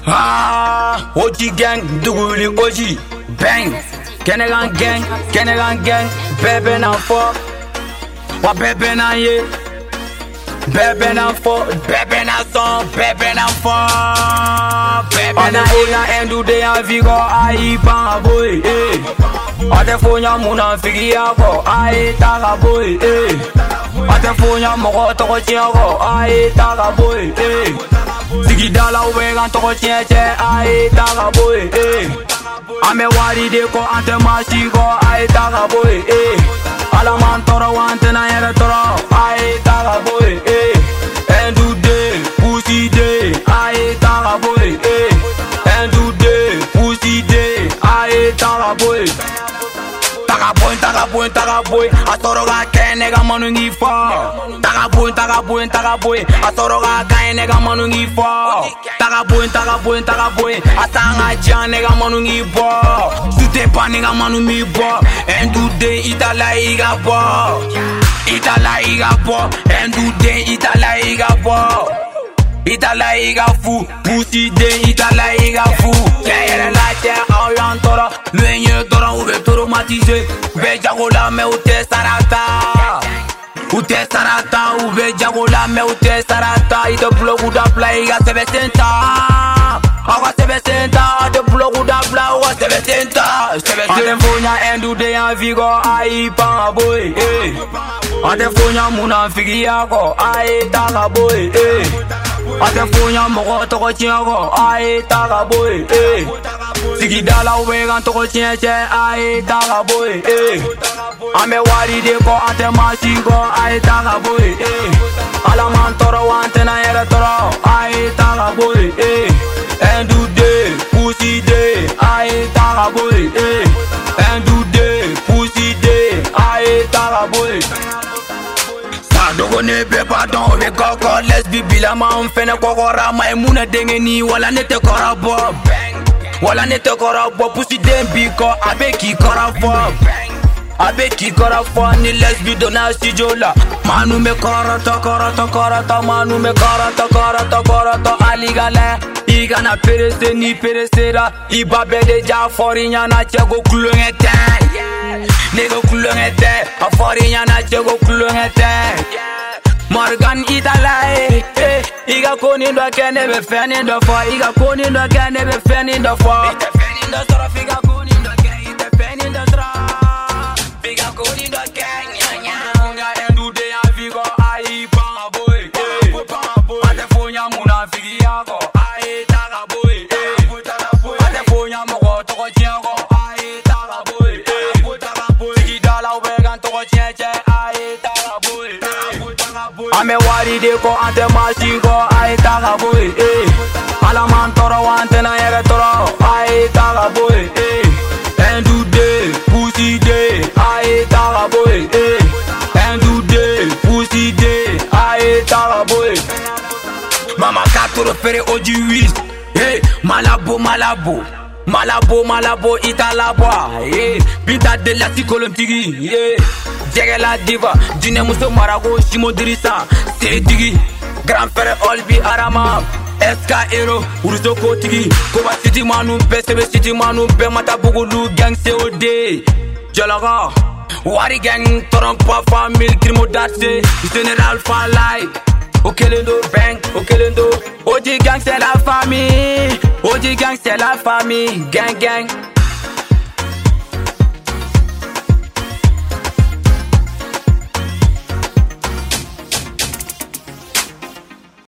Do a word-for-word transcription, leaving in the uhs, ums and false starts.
Ah, O G gang, Duguli O G, bang. Kenegan gang, Kenegan gang, bebe na fo, wa bebe na ye, bebe na fo, bebe na son, bebe na fo, bebe na ye. Na endu de ya vigo ai pa boy, eh. Ate fonya muna figi yako ai taga boy, eh. Ate fonya moko toko chiako ai taga boy, eh. Sigi dala uwegan toko chiche ai taga boy, eh. Ame wari de ko ante mashi go ai taga boy, eh. Ala man toro wante na yere toro ai taga boy, eh. Endu de pussy de ai taga boy, eh. Endu de pussy de ai taga boy. Taga boy, taga boy, taga boy. Atoro ga ke nega manu ngi fa. Taga boy, taga boy, taga boy. Atoro ga ke nega manu ngi fa. Taga boy, taga boy, taga boy. Atanga jan nega manu ngi bo. Sute pa nega manu mi bo. Endu de itala iga bo. Itala iga bo. Endu de itala iga bo. Itala iga fu, pussy de itala iga fu. Kayere la terre en tora, le tora ou be traumatisé. Be jagola me ou te sarata. Ou te sarata ou be jagola me ou te sarata. Ite blog ou da play iga sebe senta. Awa sebe senta, de blog ou da play awa sebe senta. Sebe senta. Ate fonya endu de ya vigo ai pa boy, eh. Ate fonya muna figi yako ai taga boy, eh. Ate fonya moko toko chiako ai taga boy, eh. Sigi dala uwegan toko chiche ai taga boy, eh. Ame wari de ko ate mashi go ai taga boy, eh. Ala man toro wante na yere toro ai taga boy, eh. Endu de pussy de ai taga boy, eh. Endu de pussy de ai taga boy. Dogo ne be pardon we koko lesbi bila ma mfene kokora ma muna denge ni wala nete kora bob wala nete kora bob pussy dem bi ko abeki kora bob abeki kora fo ni lesbi dona studio la manu me kora to kora to kora to manu me kora to kora to kora to aligala iga na perese ni peresera iba be de ja forinya na chego kulungete nego kulungete a forinya na chego kulungete Morgan Italae, eh, iga koni ndo kene be feni ndo fo, iga koni ndo kene be feni ndo fo. Ite feni ndo sora, figa koni ndo ke, ite feni ndo sora, figa koni ndo ke, nya nya. Unga endu de ya vigo ai pa boy, eh. Ate fonya muna figi yako ai taga boy, eh. Ate fonya moko toko chiako ai taga boy, eh. Figi dala uwegan toko chiche ai taga boy, eh. Ame wari de ko ante mashi go ai taga boy, eh. Ala man toro wante na yere toro ai taga boy, eh. Endu de pussy de ai taga boy, eh. Endu de pussy de ai taga boy. Mama katoro fere oji wis, eh. Malabo malabo Malabo malabo italabo, eh. Pinta de la psicolomtigi, eh. Jege la diva, dine muso marago shimo dirisa, se digi. Grand frère Olbi Arama, S K Hero, Uruzo Kotigi. Koba city manu be, sebe city manu be, mata bugulu gang C O D. Jalaga, Wari gang, Torompa famille, crimo date, General Falai. Okelendo bang, Okelendo. O G gang c'est la famille, O G gang c'est la famille, gang gang.